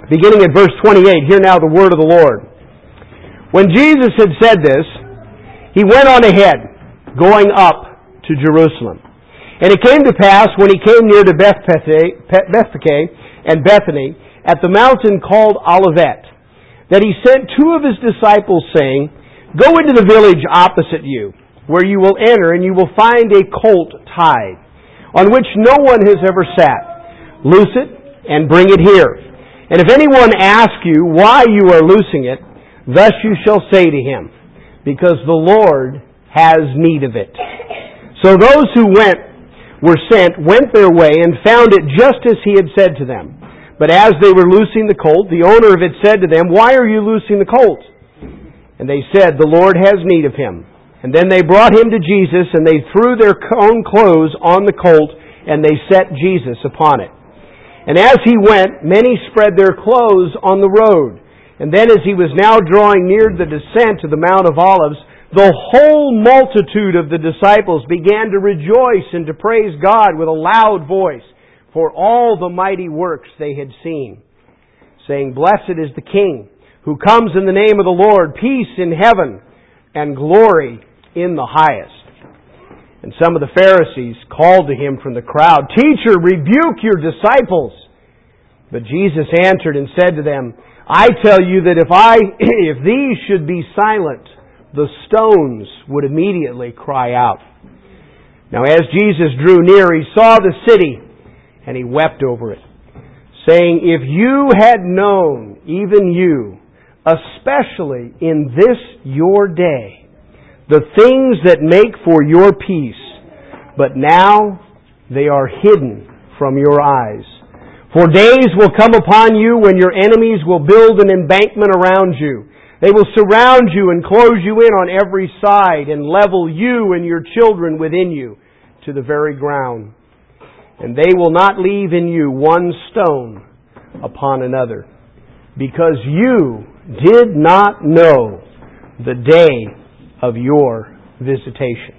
beginning at verse 28. Hear now the word of the Lord. When Jesus had said this, he went on ahead, going up to Jerusalem. And it came to pass, when he came near to Bethphage and Bethany, at the mountain called Olivet, that he sent two of his disciples, saying, Go into the village opposite you, where you will enter, and you will find a colt tied, on which no one has ever sat. Loose it, and bring it here. And if anyone asks you why you are loosing it, thus you shall say to him, Because the Lord has need of it. So those who were sent went their way, and found it just as he had said to them. But as they were loosing the colt, the owner of it said to them, Why are you loosing the colt? And they said, The Lord has need of him. And then they brought him to Jesus, and they threw their own clothes on the colt, and they set Jesus upon it. And as he went, many spread their clothes on the road. And then as he was now drawing near the descent to the Mount of Olives, the whole multitude of the disciples began to rejoice and to praise God with a loud voice for all the mighty works they had seen, saying, Blessed is the King who comes in the name of the Lord, peace in heaven and glory in the highest. And some of the Pharisees called to him from the crowd, Teacher, rebuke your disciples. But Jesus answered and said to them, I tell you that if these should be silent, the stones would immediately cry out. Now as Jesus drew near, he saw the city, and he wept over it, saying, If you had known, even you, especially in this your day, the things that make for your peace, but now they are hidden from your eyes. For days will come upon you when your enemies will build an embankment around you. They will surround you and close you in on every side and level you and your children within you to the very ground. And they will not leave in you one stone upon another, because you did not know the day of your visitation.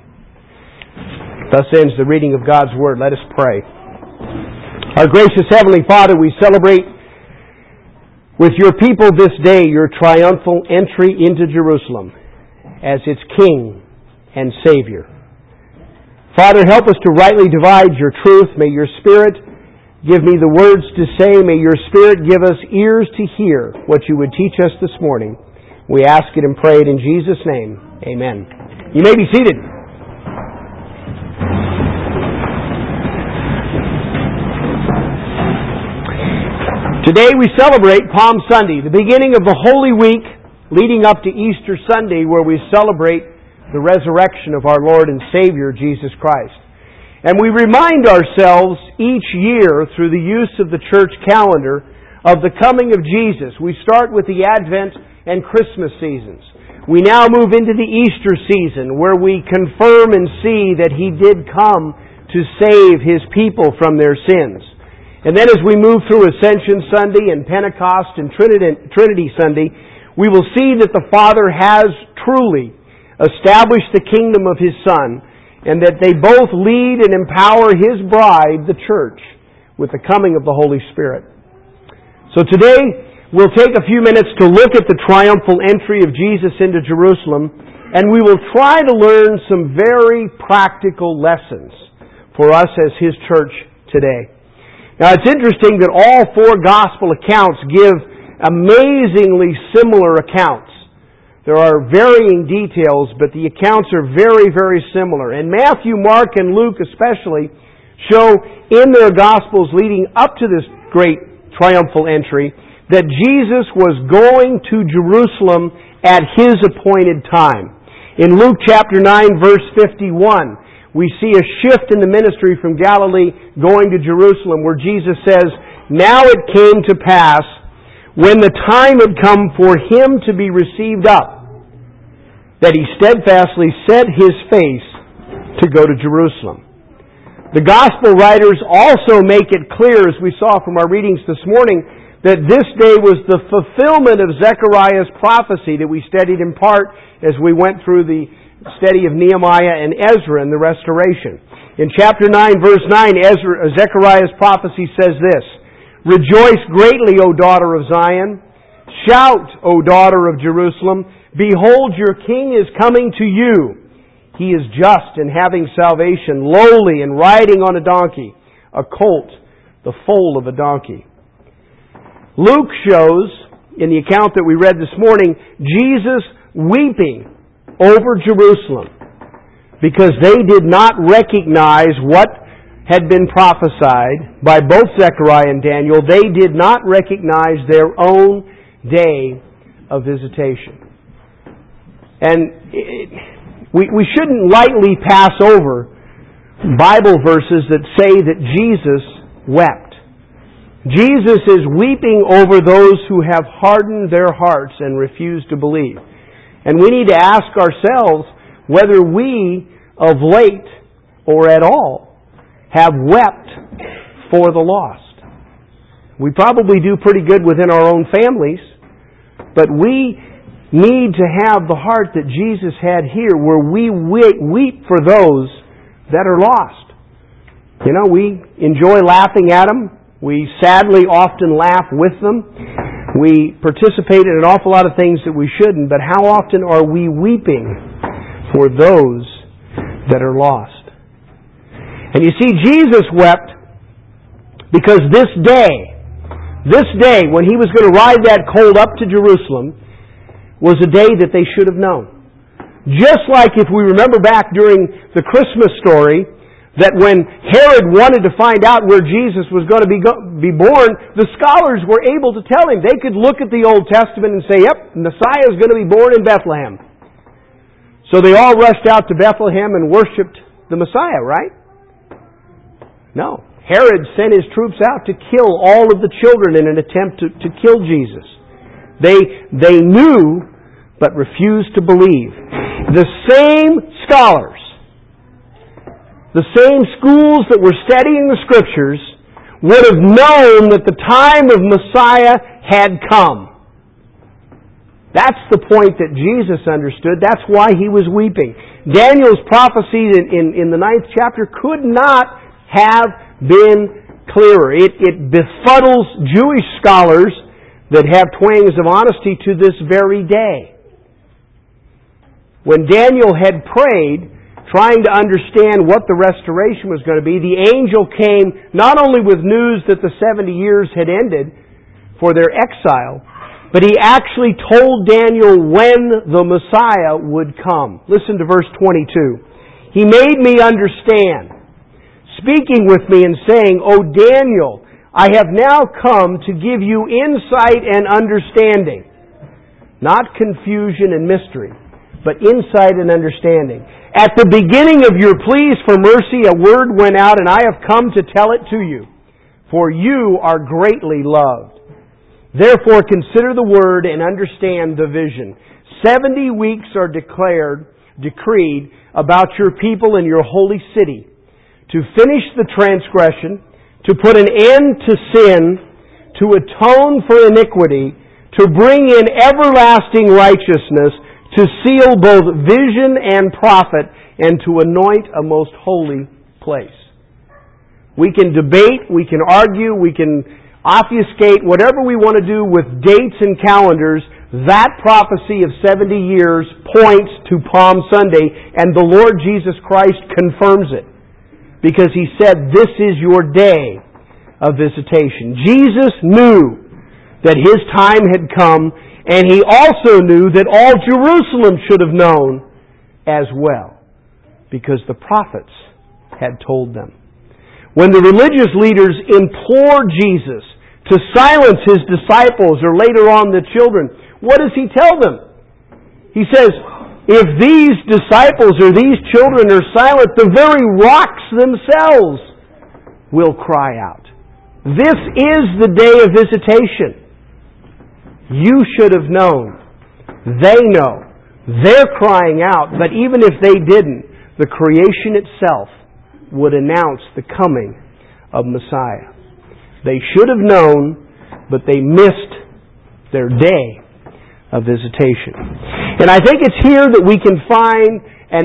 Thus ends the reading of God's Word. Let us pray. Our gracious Heavenly Father, we celebrate with your people this day your triumphal entry into Jerusalem as its King and Savior. Father, help us to rightly divide your truth. May your Spirit give me the words to say. May your Spirit give us ears to hear what you would teach us this morning. We ask it and pray it in Jesus' name. Amen. You may be seated. Today we celebrate Palm Sunday, the beginning of the Holy Week leading up to Easter Sunday, where we celebrate the resurrection of our Lord and Savior, Jesus Christ. And we remind ourselves each year through the use of the church calendar of the coming of Jesus. We start with the Advent and Christmas seasons. We now move into the Easter season, where we confirm and see that He did come to save His people from their sins. And then as we move through Ascension Sunday and Pentecost and Trinity Sunday, we will see that the Father has truly established the kingdom of His Son, and that they both lead and empower His bride, the church, with the coming of the Holy Spirit. So today, we'll take a few minutes to look at the triumphal entry of Jesus into Jerusalem, and we will try to learn some very practical lessons for us as His church today. Now, it's interesting that all four gospel accounts give amazingly similar accounts. There are varying details, but the accounts are very, very similar. And Matthew, Mark, and Luke especially show in their gospels leading up to this great triumphal entry that Jesus was going to Jerusalem at His appointed time. In Luke chapter 9, verse 51, we see a shift in the ministry from Galilee going to Jerusalem, where Jesus says, Now it came to pass, when the time had come for Him to be received up, that He steadfastly set His face to go to Jerusalem. The Gospel writers also make it clear, as we saw from our readings this morning, that this day was the fulfillment of Zechariah's prophecy that we studied in part as we went through the study of Nehemiah and Ezra and the restoration. In chapter 9, verse 9, Zechariah's prophecy says this, Rejoice greatly, O daughter of Zion. Shout, O daughter of Jerusalem. Behold, your king is coming to you. He is just and having salvation, lowly and riding on a donkey, a colt, the foal of a donkey. Luke shows, in the account that we read this morning, Jesus weeping over Jerusalem because they did not recognize what had been prophesied by both Zechariah and Daniel. They did not recognize their own day of visitation. And we shouldn't lightly pass over Bible verses that say that Jesus wept. Jesus is weeping over those who have hardened their hearts and refused to believe. And we need to ask ourselves whether we, of late or at all, have wept for the lost. We probably do pretty good within our own families, but we need to have the heart that Jesus had here, where we weep for those that are lost. You know, we enjoy laughing at them. We sadly often laugh with them. We participate in an awful lot of things that we shouldn't, but how often are we weeping for those that are lost? And you see, Jesus wept because this day when He was going to ride that colt up to Jerusalem, was a day that they should have known. Just like if we remember back during the Christmas story, that when Herod wanted to find out where Jesus was going to be born, the scholars were able to tell him. They could look at the Old Testament and say, yep, Messiah is going to be born in Bethlehem. So they all rushed out to Bethlehem and worshipped the Messiah, right? No. Herod sent his troops out to kill all of the children in an attempt to kill Jesus. They knew, but refused to believe. The same scholars, the same schools that were studying the Scriptures, would have known that the time of Messiah had come. That's the point that Jesus understood. That's why He was weeping. Daniel's prophecy in the 9th chapter could not have been clearer. It befuddles Jewish scholars that have twangs of honesty to this very day. When Daniel had prayed, trying to understand what the restoration was going to be, the angel came not only with news that the 70 years had ended for their exile, but he actually told Daniel when the Messiah would come. Listen to verse 22. He made me understand, speaking with me and saying, O Daniel, I have now come to give you insight and understanding. Not confusion and mystery, but insight and understanding. At the beginning of your pleas for mercy, a word went out, and I have come to tell it to you. For you are greatly loved. Therefore consider the word and understand the vision. 70 weeks are decreed about your people and your holy city, to finish the transgression, to put an end to sin, to atone for iniquity, to bring in everlasting righteousness, to seal both vision and prophet, and to anoint a most holy place. We can debate, we can argue, we can obfuscate whatever we want to do with dates and calendars. That prophecy of 70 years points to Palm Sunday, and the Lord Jesus Christ confirms it. Because He said, this is your day of visitation. Jesus knew that His time had come, and He also knew that all Jerusalem should have known as well, because the prophets had told them. When the religious leaders implored Jesus to silence His disciples, or later on the children, what does He tell them? He says, if these disciples or these children are silent, the very rocks themselves will cry out. This is the day of visitation. You should have known. They know. They're crying out, but even if they didn't, the creation itself would announce the coming of Messiah. They should have known, but they missed their day of visitation. And I think it's here that we can find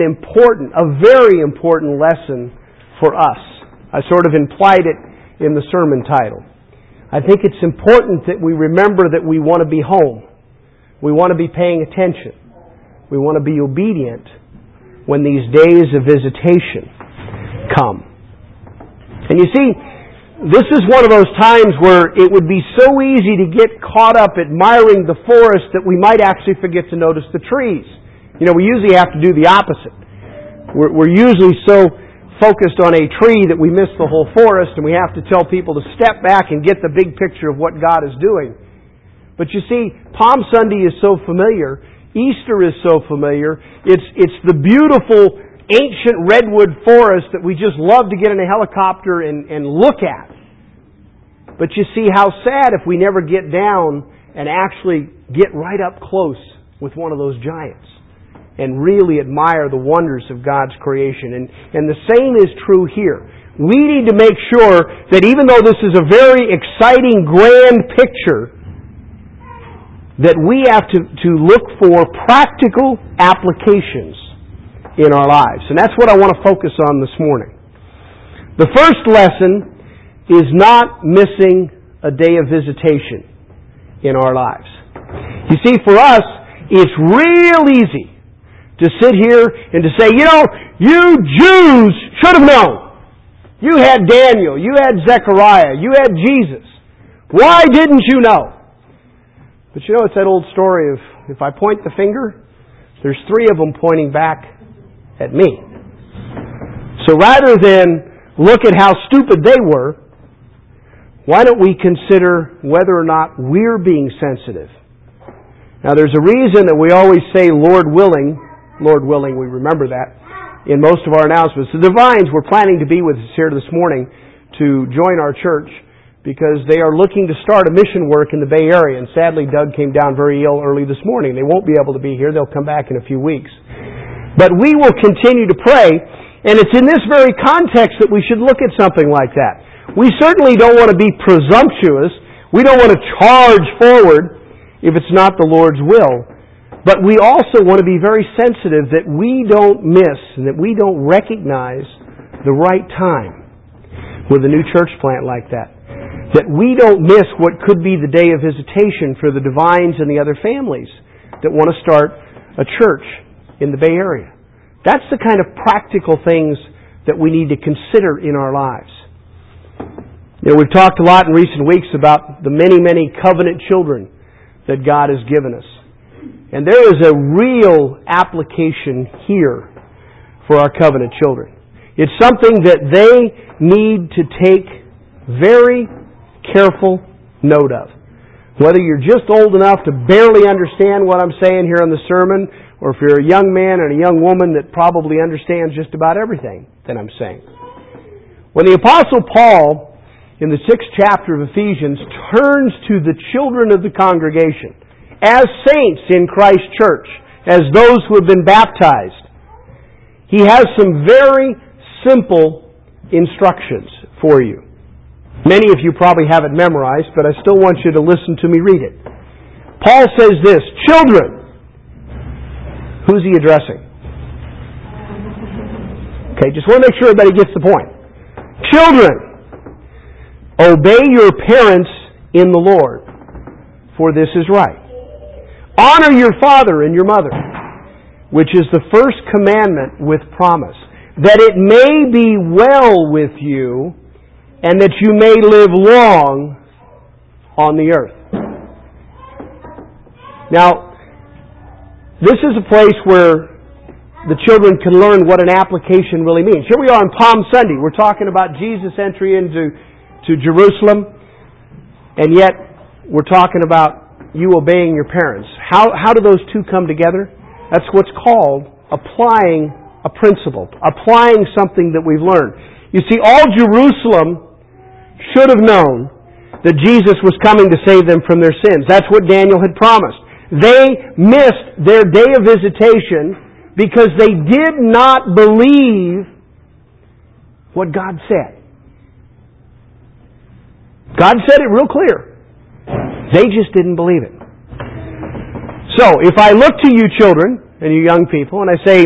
a very important lesson for us. I sort of implied it in the sermon title. I think it's important that we remember that we want to be home. We want to be paying attention. We want to be obedient when these days of visitation come. And you see, this is one of those times where it would be so easy to get caught up admiring the forest that we might actually forget to notice the trees. You know, we usually have to do the opposite. We're usually so focused on a tree that we miss the whole forest, and we have to tell people to step back and get the big picture of what God is doing. But you see, Palm Sunday is so familiar. Easter is so familiar. It's the beautiful ancient redwood forest that we just love to get in a helicopter and look at. But you see how sad if we never get down and actually get right up close with one of those giants and really admire the wonders of God's creation. And the same is true here. We need to make sure that even though this is a very exciting, grand picture, that we have to look for practical applications in our lives. And that's what I want to focus on this morning. The first lesson is not missing a day of visitation in our lives. You see, for us, it's real easy to sit here and to say, you know, you Jews should have known. You had Daniel, you had Zechariah, you had Jesus. Why didn't you know? But you know, it's that old story of, if I point the finger, there's three of them pointing back at me. So rather than look at how stupid they were, why don't we consider whether or not we're being sensitive? Now there's a reason that we always say Lord willing, we remember that, in most of our announcements. The Divines were planning to be with us here this morning to join our church because they are looking to start a mission work in the Bay Area. And sadly, Doug came down very ill early this morning. They won't be able to be here. They'll come back in a few weeks. But we will continue to pray, and it's in this very context that we should look at something like that. We certainly don't want to be presumptuous. We don't want to charge forward if it's not the Lord's will. But we also want to be very sensitive that we don't miss and that we don't recognize the right time with a new church plant like that. That we don't miss what could be the day of visitation for the Divines and the other families that want to start a church in the Bay Area. That's the kind of practical things that we need to consider in our lives. You know, we've talked a lot in recent weeks about the many, many covenant children that God has given us. And there is a real application here for our covenant children. It's something that they need to take very careful note of. Whether you're just old enough to barely understand what I'm saying here in the sermon, or if you're a young man and a young woman that probably understands just about everything that I'm saying. When the Apostle Paul, in the 6th chapter of Ephesians, turns to the children of the congregation as saints in Christ's church, as those who have been baptized, he has some very simple instructions for you. Many of you probably have it memorized, but I still want you to listen to me read it. Paul says this, children. Who's he addressing? Okay, just want to make sure everybody gets the point. Children, obey your parents in the Lord, for this is right. Honor your father and your mother, which is the first commandment with promise, that it may be well with you and that you may live long on the earth. Now, this is a place where the children can learn what an application really means. Here we are on Palm Sunday. We're talking about Jesus' entry into Jerusalem, and yet we're talking about you obeying your parents. How do those two come together? That's what's called applying a principle, applying something that we've learned. You see, all Jerusalem should have known that Jesus was coming to save them from their sins. That's what Daniel had promised. They missed their day of visitation because they did not believe what God said. God said it real clear. They just didn't believe it. So, if I look to you children and you young people and I say,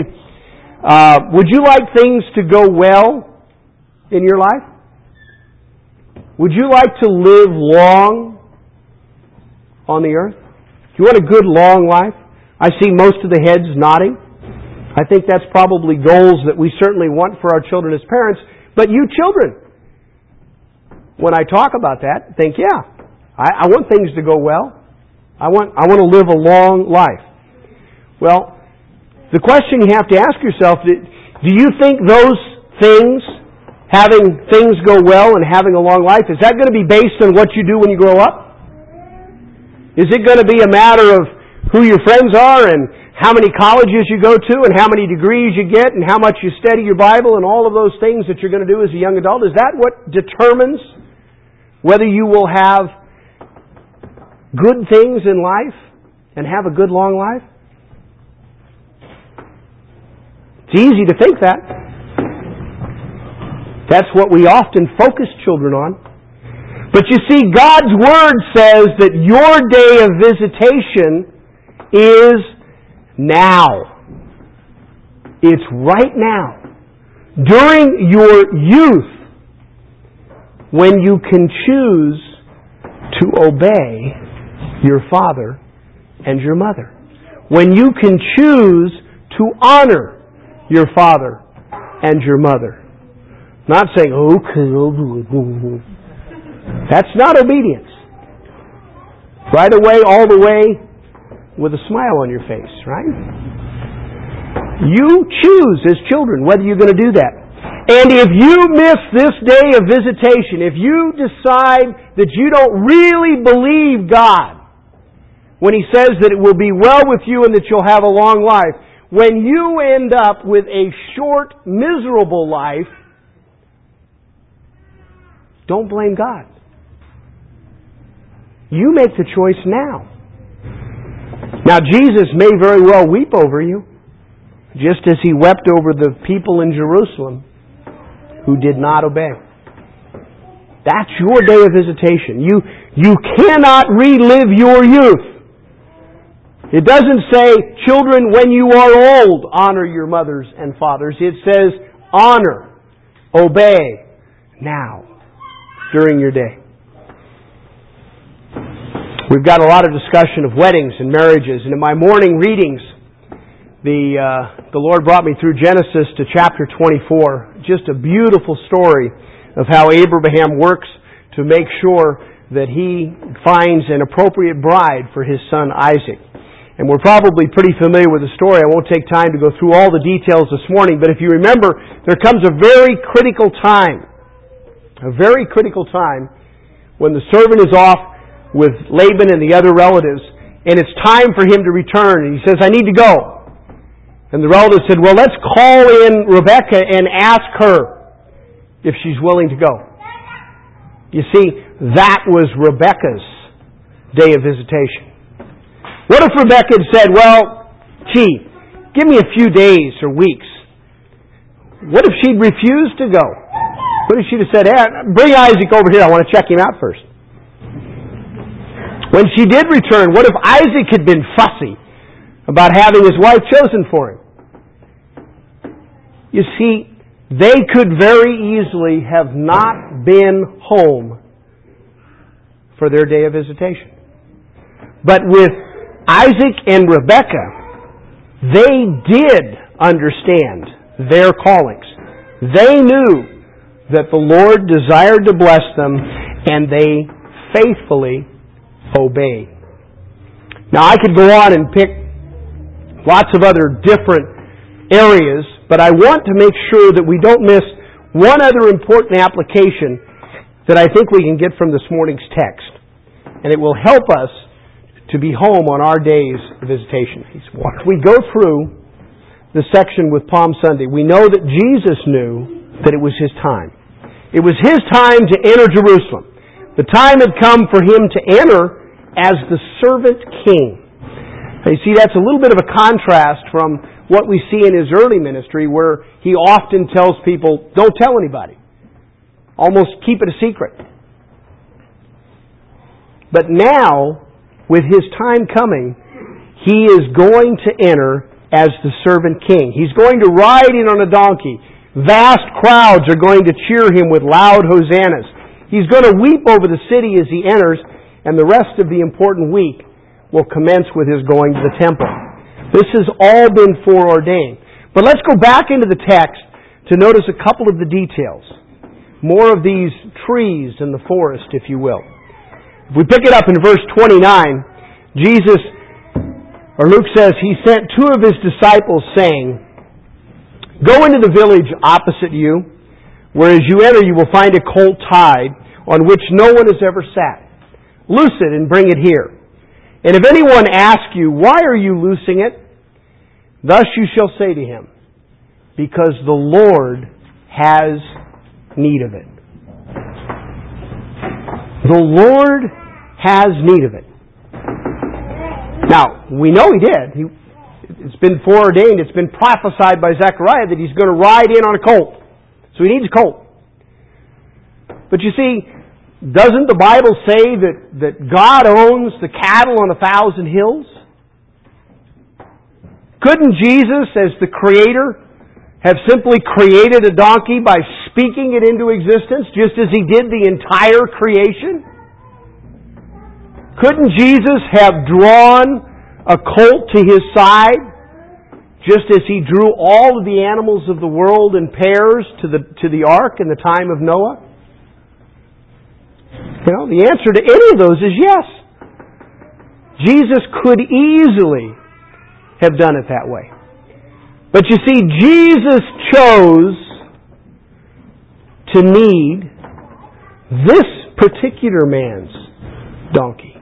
would you like things to go well in your life? Would you like to live long on the earth? Do you want a good long life? I see most of the heads nodding. I think that's probably goals that we certainly want for our children as parents. But you children, when I talk about that, think, yeah, I want things to go well. I want to live a long life. Well, the question you have to ask yourself, do you think those things, having things go well and having a long life, is that going to be based on what you do when you grow up? Is it going to be a matter of who your friends are and how many colleges you go to and how many degrees you get and how much you study your Bible and all of those things that you're going to do as a young adult? Is that what determines whether you will have good things in life and have a good long life? It's easy to think that. That's what we often focus children on. But you see, God's Word says that your day of visitation is now. It's right now. During your youth, when you can choose to obey your father and your mother. When you can choose to honor your father and your mother. Not saying, okay, I'll do it. That's not obedience. Right away, all the way, with a smile on your face, right? You choose as children whether you're going to do that. And if you miss this day of visitation, if you decide that you don't really believe God when He says that it will be well with you and that you'll have a long life, when you end up with a short, miserable life, don't blame God. You make the choice now. Now, Jesus may very well weep over you, just as He wept over the people in Jerusalem who did not obey. That's your day of visitation. You cannot relive your youth. It doesn't say, children, when you are old, honor your mothers and fathers. It says, honor, obey, now, during your day. We've got a lot of discussion of weddings and marriages, and in my morning readings, the Lord brought me through Genesis to chapter 24. Just a beautiful story of how Abraham works to make sure that he finds an appropriate bride for his son Isaac. And we're probably pretty familiar with the story. I won't take time to go through all the details this morning, but if you remember, there comes a very critical time when the servant is off with Laban and the other relatives, and it's time for him to return. And he says, I need to go. And the relatives said, well, let's call in Rebekah and ask her if she's willing to go. You see, that was Rebekah's day of visitation. What if Rebekah had said, well, gee, give me a few days or weeks? What if she'd refused to go? What if she'd have said, hey, bring Isaac over here, I want to check him out first. When she did return, what if Isaac had been fussy about having his wife chosen for him? You see, they could very easily have not been home for their day of visitation. But with Isaac and Rebekah, they did understand their callings. They knew that the Lord desired to bless them, and they faithfully obeyed. Now, I could go on and pick lots of other different areas, but I want to make sure that we don't miss one other important application that I think we can get from this morning's text. And it will help us to be home on our days of visitation. We go through the section with Palm Sunday. We know that Jesus knew that it was His time. It was His time to enter Jerusalem. The time had come for Him to enter as the servant king. Now, you see, that's a little bit of a contrast from what we see in His early ministry, where He often tells people, don't tell anybody. Almost keep it a secret. But now, with His time coming, He is going to enter as the servant king. He's going to ride in on a donkey. Vast crowds are going to cheer Him with loud hosannas. He's going to weep over the city as he enters, and the rest of the important week will commence with his going to the temple. This has all been foreordained. But let's go back into the text to notice a couple of the details. More of these trees in the forest, if you will. If we pick it up in verse 29, Luke says, He sent two of His disciples saying, Go into the village opposite you, where as you enter you will find a colt tied, on which no one has ever sat. Loose it and bring it here. And if anyone asks you, Why are you loosing it? Thus you shall say to him, Because the Lord has need of it. The Lord has need of it. Now, we know He did. It's been foreordained, it's been prophesied by Zechariah that He's going to ride in on a colt. So He needs a colt. But you see, doesn't the Bible say that God owns the cattle on 1,000 hills? Couldn't Jesus, as the Creator, have simply created a donkey by speaking it into existence, just as He did the entire creation? Couldn't Jesus have drawn a colt to His side, just as He drew all of the animals of the world in pairs to the ark in the time of Noah? The answer to any of those is yes. Jesus could easily have done it that way. But you see, Jesus chose to need this particular man's donkey,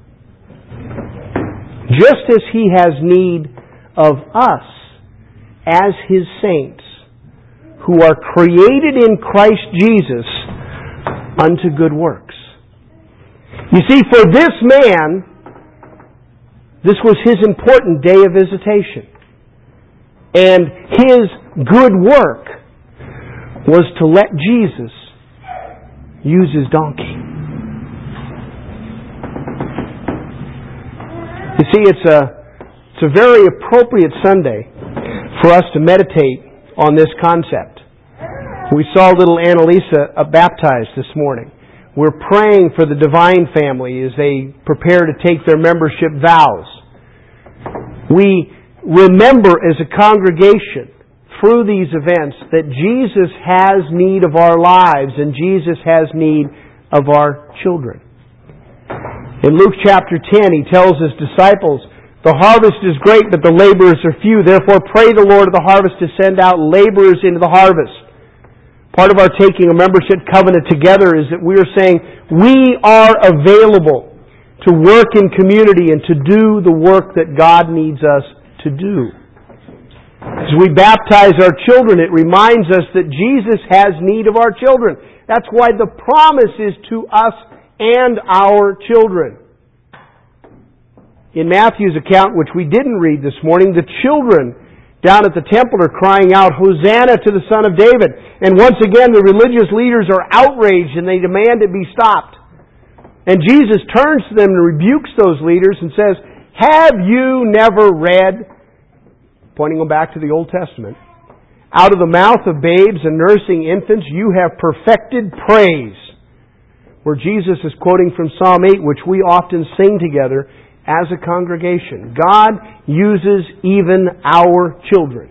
just as He has need of us as His saints, who are created in Christ Jesus unto good works. You see, for this man, this was his important day of visitation. And his good work was to let Jesus use his donkey. You see, it's a very appropriate Sunday for us to meditate on this concept. We saw little Annalisa baptized this morning. We're praying for the Divine family as they prepare to take their membership vows. We remember as a congregation through these events that Jesus has need of our lives and Jesus has need of our children. In Luke chapter 10, He tells His disciples, The harvest is great, but the laborers are few. Therefore pray the Lord of the harvest to send out laborers into the harvest. Part of our taking a membership covenant together is that we are saying we are available to work in community and to do the work that God needs us to do. As we baptize our children, it reminds us that Jesus has need of our children. That's why the promise is to us and our children. In Matthew's account, which we didn't read this morning, the children down at the temple are crying out, Hosanna to the Son of David. And once again, the religious leaders are outraged and they demand it be stopped. And Jesus turns to them and rebukes those leaders and says, Have you never read, pointing them back to the Old Testament, Out of the mouth of babes and nursing infants you have perfected praise. Where Jesus is quoting from Psalm 8, which we often sing together as a congregation. God uses even our children.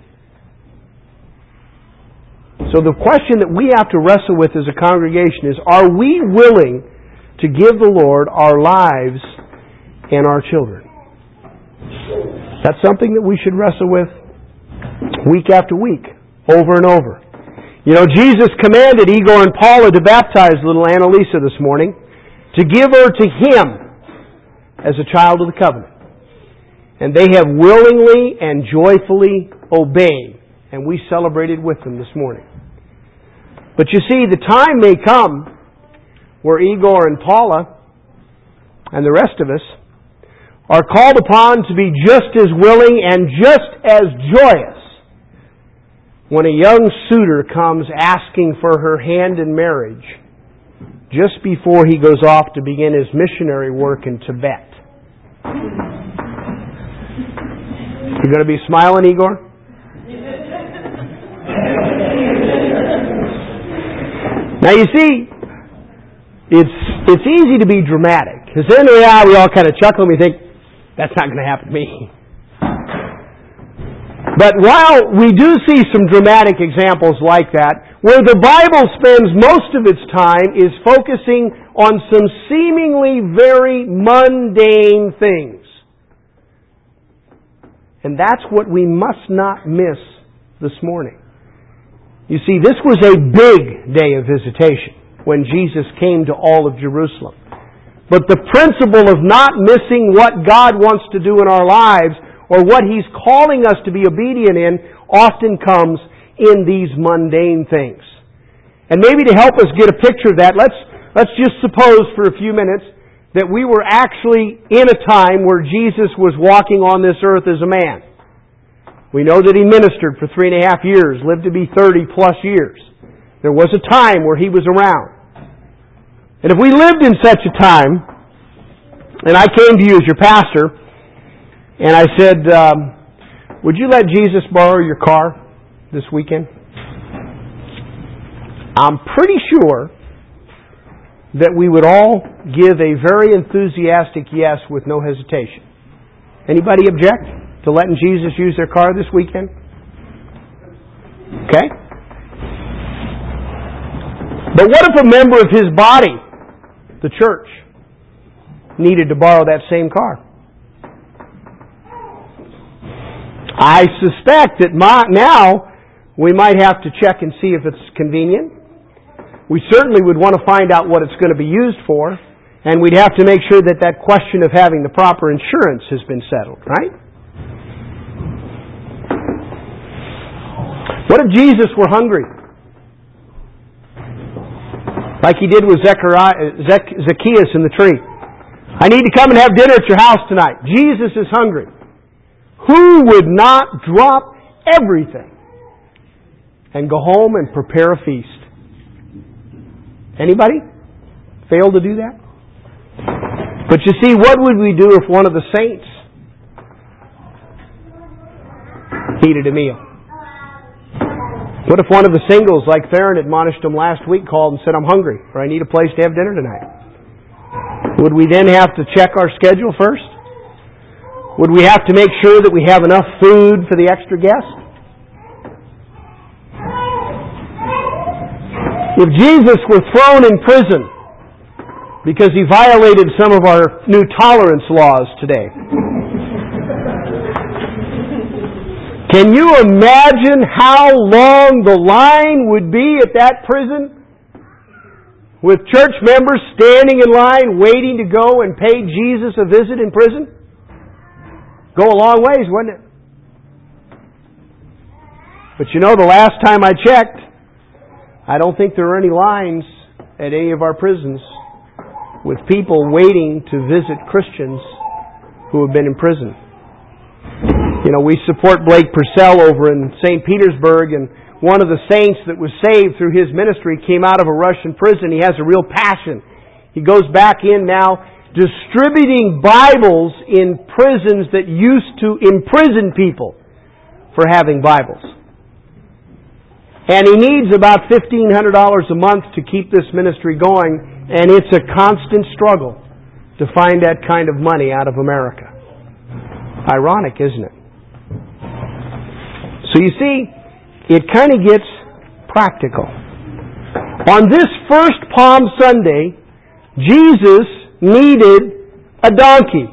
So the question that we have to wrestle with as a congregation is, are we willing to give the Lord our lives and our children? That's something that we should wrestle with week after week, over and over. Jesus commanded Igor and Paula to baptize little Annalisa this morning, to give her to Him as a child of the covenant. And they have willingly and joyfully obeyed, and we celebrated with them this morning. But you see, the time may come where Igor and Paula and the rest of us are called upon to be just as willing and just as joyous when a young suitor comes asking for her hand in marriage just before he goes off to begin his missionary work in Tibet. You going to be smiling, Igor? Now you see, it's easy to be dramatic. Because then we all kind of chuckle and we think, that's not going to happen to me. But while we do see some dramatic examples like that, where the Bible spends most of its time is focusing on some seemingly very mundane things. And that's what we must not miss this morning. You see, this was a big day of visitation when Jesus came to all of Jerusalem. But the principle of not missing what God wants to do in our lives or what He's calling us to be obedient in often comes in these mundane things. And maybe to help us get a picture of that, let's just suppose for a few minutes that we were actually in a time where Jesus was walking on this earth as a man. We know that He ministered for 3.5 years, lived to be 30 plus years. There was a time where He was around. And if we lived in such a time, and I came to you as your pastor, and I said, would you let Jesus borrow your car this weekend? I'm pretty sure that we would all give a very enthusiastic yes with no hesitation. Anybody object to letting Jesus use their car this weekend? Okay. But what if a member of His body, the church, needed to borrow that same car? I suspect that now we might have to check and see if it's convenient. We certainly would want to find out what it's going to be used for, and we'd have to make sure that that question of having the proper insurance has been settled, right? What if Jesus were hungry? Like He did with Zacchaeus in the tree. I need to come and have dinner at your house tonight. Jesus is hungry. Who would not drop everything and go home and prepare a feast? Anybody fail to do that? But you see, what would we do if one of the saints needed a meal? What if one of the singles, like Theron admonished them last week, called and said, I'm hungry, or I need a place to have dinner tonight? Would we then have to check our schedule first? Would we have to make sure that we have enough food for the extra guest? If Jesus were thrown in prison because He violated some of our new tolerance laws today, can you imagine how long the line would be at that prison? With church members standing in line waiting to go and pay Jesus a visit in prison? Go a long ways, wouldn't it? But you know, the last time I checked, I don't think there are any lines at any of our prisons with people waiting to visit Christians who have been in prison. You know, we support Blake Purcell over in St. Petersburg, and one of the saints that was saved through his ministry came out of a Russian prison. He has a real passion. He goes back in now distributing Bibles in prisons that used to imprison people for having Bibles. And he needs about $1,500 a month to keep this ministry going, and it's a constant struggle to find that kind of money out of America. Ironic, isn't it? So you see, it kind of gets practical. On this first Palm Sunday, Jesus needed a donkey.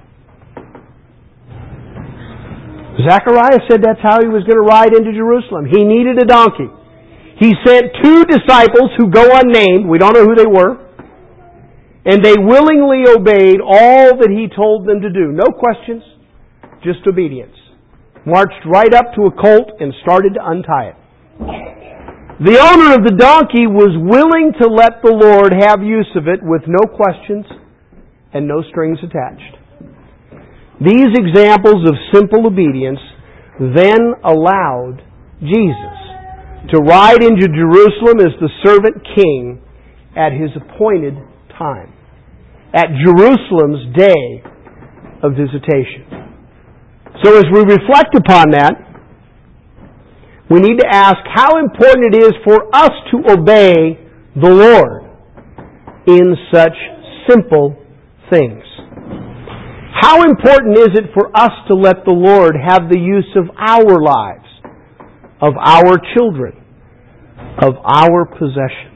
Zechariah said that's how He was going to ride into Jerusalem. He needed a donkey. He sent 2 disciples who go unnamed. We don't know who they were. And they willingly obeyed all that He told them to do. No questions, just obedience. Marched right up to a colt and started to untie it. The owner of the donkey was willing to let the Lord have use of it with no questions and no strings attached. These examples of simple obedience then allowed Jesus to ride into Jerusalem as the servant king at His appointed time, at Jerusalem's day of visitation. So as we reflect upon that, we need to ask how important it is for us to obey the Lord. in such simple things. How important is it for us to let the Lord have the use of our lives, of our children, of our possessions?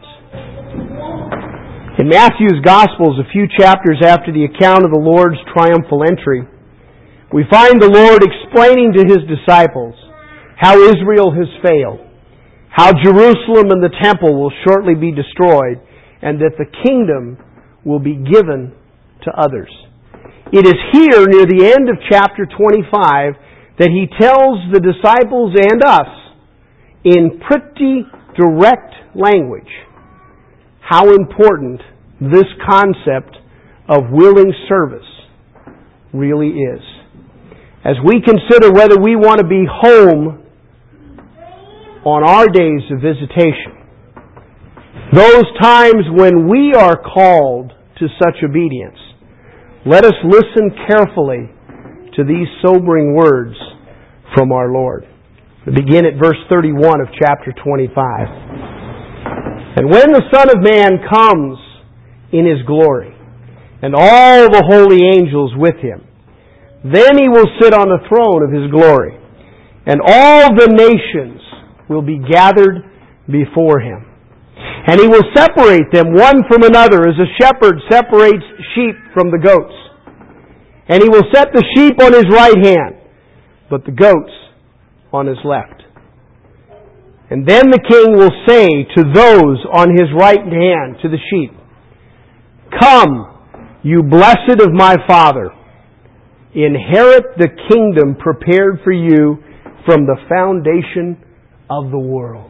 In Matthew's Gospels, a few chapters after the account of the Lord's triumphal entry, we find the Lord explaining to His disciples how Israel has failed, how Jerusalem and the temple will shortly be destroyed, and that the kingdom will be given to others. It is here near the end of chapter 25 that He tells the disciples and us in pretty direct language how important this concept of willing service really is. As we consider whether we want to be home on our days of visitation, those times when we are called to such obedience, let us listen carefully to these sobering words from our Lord. We begin at verse 31 of chapter 25. "And when the Son of Man comes in His glory, and all the holy angels with Him, then He will sit on the throne of His glory, and all the nations will be gathered before Him. And He will separate them one from another, as a shepherd separates sheep from the goats. And He will set the sheep on His right hand, but the goats on His left. And then the King will say to those on His right hand, to the sheep, 'Come, you blessed of my Father, inherit the kingdom prepared for you from the foundation of the world.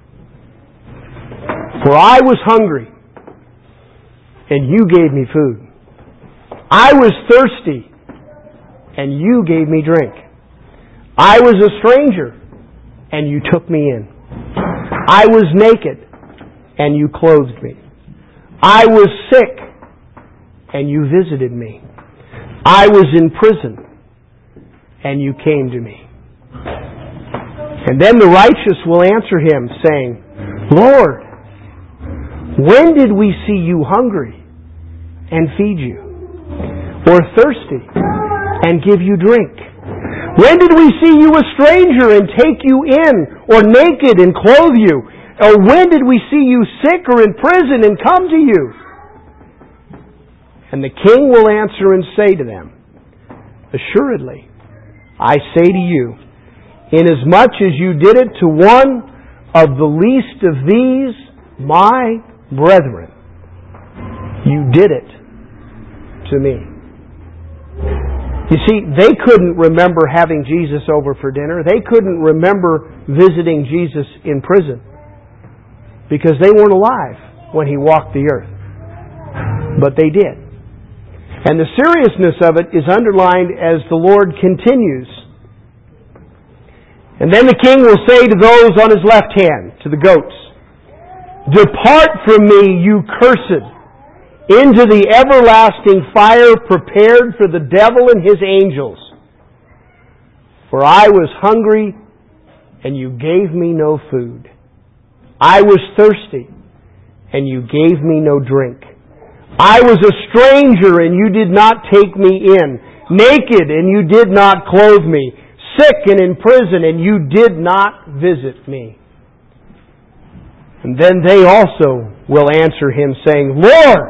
For I was hungry, and you gave me food. I was thirsty, and you gave me drink. I was a stranger, and you took me in. I was naked, and you clothed me. I was sick, and you visited me. I was in prison, and you came to me.' And then the righteous will answer Him, saying, 'Lord, when did we see you hungry and feed you, or thirsty and give you drink? When did we see you a stranger and take you in, or naked and clothe you? Or when did we see you sick or in prison and come to you?' And the King will answer and say to them, 'Assuredly, I say to you, inasmuch as you did it to one of the least of these, my brethren, you did it to me.'" You see, they couldn't remember having Jesus over for dinner. They couldn't remember visiting Jesus in prison because they weren't alive when He walked the earth. But they did. And the seriousness of it is underlined as the Lord continues. "And then the King will say to those on His left hand, to the goats, 'Depart from me, you cursed, into the everlasting fire prepared for the devil and his angels. For I was hungry, and you gave me no food. I was thirsty, and you gave me no drink. I was a stranger, and you did not take me in. Naked, and you did not clothe me. Sick and in prison, and you did not visit me.' And then they also will answer Him, saying, 'Lord,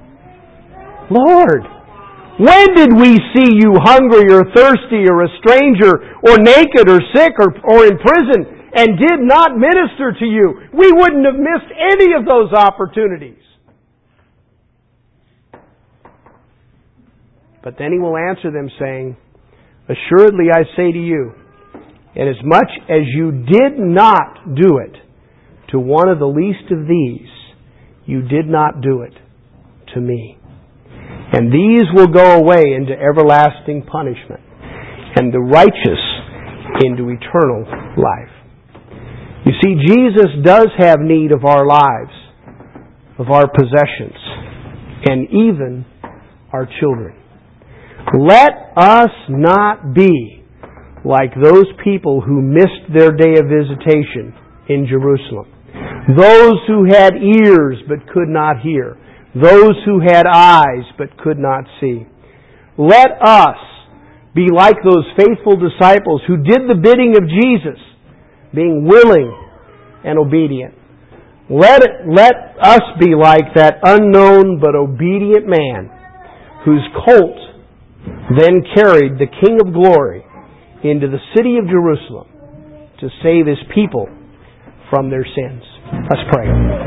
Lord, when did we see you hungry or thirsty or a stranger or naked or sick or in prison and did not minister to you?' We wouldn't have missed any of those opportunities." But then He will answer them saying, "Assuredly I say to you, inasmuch as you did not do it to one of the least of these, you did not do it to me. And these will go away into everlasting punishment, and the righteous into eternal life." You see, Jesus does have need of our lives, of our possessions, and even our children. Let us not be like those people who missed their day of visitation in Jerusalem. Those who had ears but could not hear. those who had eyes but could not see. Let us be like those faithful disciples who did the bidding of Jesus, being willing and obedient. Let us be like that unknown but obedient man whose colt then carried the King of Glory into the city of Jerusalem to save His people from their sins. Let's pray.